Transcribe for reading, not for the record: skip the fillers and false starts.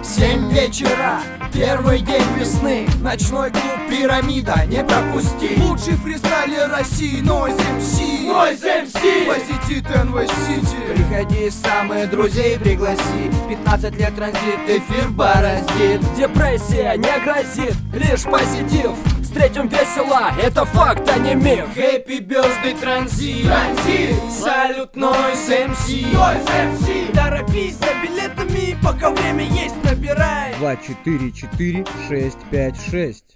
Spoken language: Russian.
7 вечера, первый день весны. Ночной клуб «Пирамида», не пропусти. Лучший фристайлер России, Noise MC. Noise MC посетит НВ Сити. Приходи, самых друзей пригласи. 15 лет транзит, эфир бороздит. Депрессия не грозит, лишь позитив. Встретим весело, это факт, а не миф. Happy birthday, транзит. Салют, Noise MC. Торопись за билетами, пока время есть, набирай. 244 656.